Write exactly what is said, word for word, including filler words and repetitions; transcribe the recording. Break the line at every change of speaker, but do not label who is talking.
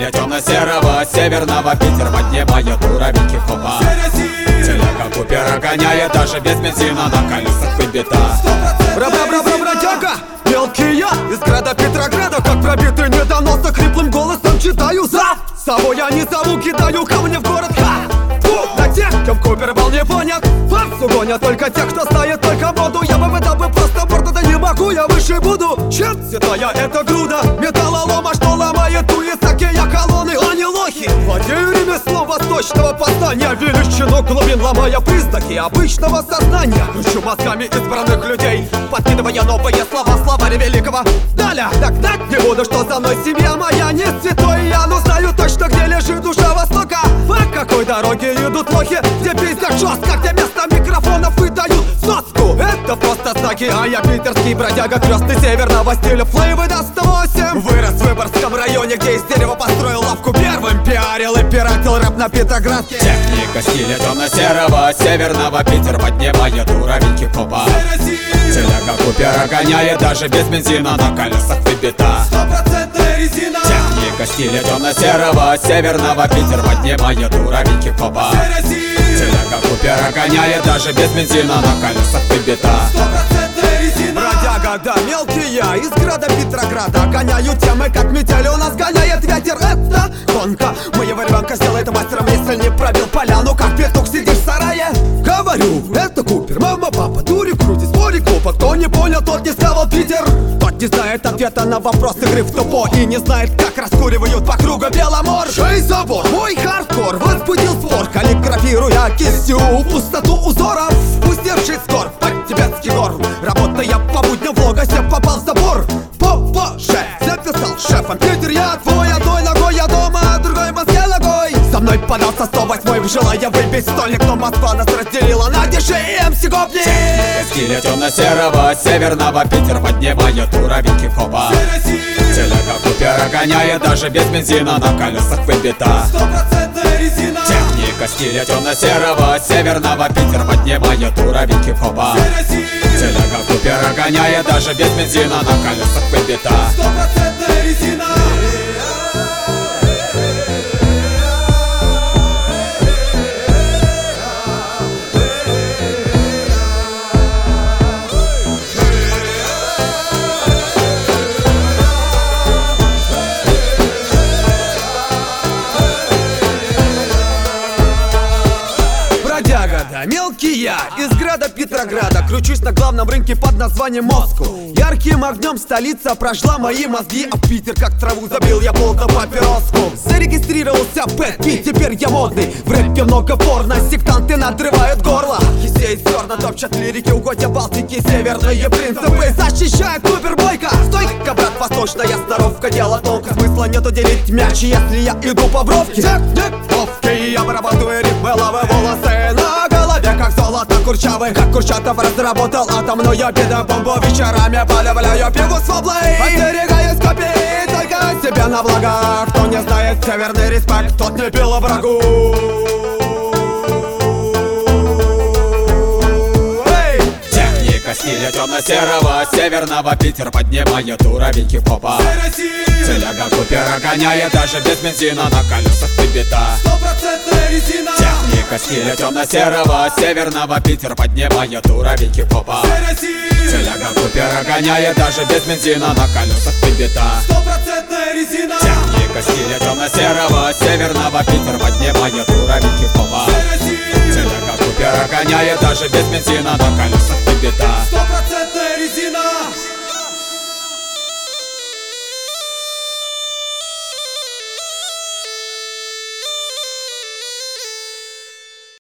стиля темно-серого, северного Питер поднимает уровень хип-хопа. Телега Купера гоняет даже без бензина, на колесах выбита.
Бра-бра-бра-бра-бродяга, мелкий я из града Петрограда, как пробитый недоноса, хриплым голосом читаю за собой я не зову, кидаю камни в город. Ха! Фу! На тех, кем Купер был не понят, фарсу гонят только тех, кто знает только воду. Я бы выдал бы просто борт, да не могу, я выше буду, чем седая эта груда металлолома, что ломает улицы, я колонны, а не лохи. Владею ремеслом восточного познания, величину глубин, ломая признаки обычного сознания. Кручу мозгами избранных людей, подкидывая новые слова, словари великого Даля. Так так не буду, что за мной семья моя не святой я, но знаю точно, где лежит душа Востока. По какой дороге идут лохи, где пиздят жестко, где вместо микрофонов выдают соску. Это просто знаки, а я питерский бродяга, крестный северного стиля, флейвы до сто восемь. Вырос в Выборгском районе, где из дерева построил лавку, первым пиарил и пиратил рэп на Петроградке.
Техника стиля темно-серого, северного Питер поднимает уровень хип-хопа. Телега Купера гоняет даже без бензина, на колесах выбита.
Стопроцентная резина.
Техника стиля темно-серого, северного Питер поднимает уровень хип-хопа. Телега Купера гоняет даже без бензина, на колесах выбита.
Стопроцентная резина. Бродяга, да, мелкий я из града Петрограда, гоняю темы, как метель у нас гоняет ветер. Это гонка моего ребенка сделает мастером, если не пробил поляну, как петух сидишь в сарае. Говорю, это Купер, мама, папа, дури, крути, спори, глупо. Кто не понял, тот не сказал Питер. Тот не знает ответа на вопрос игры в тупо и не знает, как раскуривают по кругу Беломор. Шей забор, мой хардкор возбудил спор, каллиграфируя кистью пустоту узоров. Пустевший скор, под тибетский гор, работая по будням в Логосе, попал в забор. Попозже записал шефом Питер, я твой, одной ногой я дома, а другой в Москве ногой. Со мной подался сто восьмой, желая выбить стольник, но Москва нас разделила на деши и эм си гопни.
Техника стиля темно-серого, северного Питер поднимает уровень хип-хопа. Телега Купера гоняет даже без бензина, на колесах выбита.
Стопроцентная резина.
Техника стиля темно-серого, северного Питер поднимает уровень хип-хопа. Телега Купера гоняет даже без бензина, на колесах выбита.
Стопроцентная резина. Да, мелкий я из града Петрограда, кручусь на главном рынке под названием Москва. Ярким огнем столица прожгла мои мозги, а Питер как траву забил я плотно папироску. Зарегистрировался Пэт Пи, теперь я модный. В рэпе много порно, сектанты надрывают горло. Кисеет зерна, топчат лирики, угодья Балтики, северные принципы защищает Купер бойко. Стойка, брат, восточная сноровка, дело тонко, смысла нету делить мяч, если я иду по бровке. Техник ловкий, я обрабатываю ритмы, ловы волосы на голове, как золото курчавый, как Курчатов разработал атомную педобомбу. Вечерами полюбляю пиву с воблой, остерегаюсь копий только себе на благо. Кто не знает северный респект, тот не пил врагу.
Техника стиля темно-серого, северного Питер поднимает уровень хип-хопа. Телега Купера гоняет даже без бензина, на колесах выбита.
Стопроцентная резина.
Техника стиля темно-серого, северного Питер поднимает уровень хип-хопа. Телега Купера гоняет даже без бензина, на колесах выбита.
Стопроцентная резина.
Техника стиля темно-серого, северного Питер поднимает уровень хип-хопа. Телега Купера гоняет даже без бензина, на колесах выбита.
Стопроцентная резина.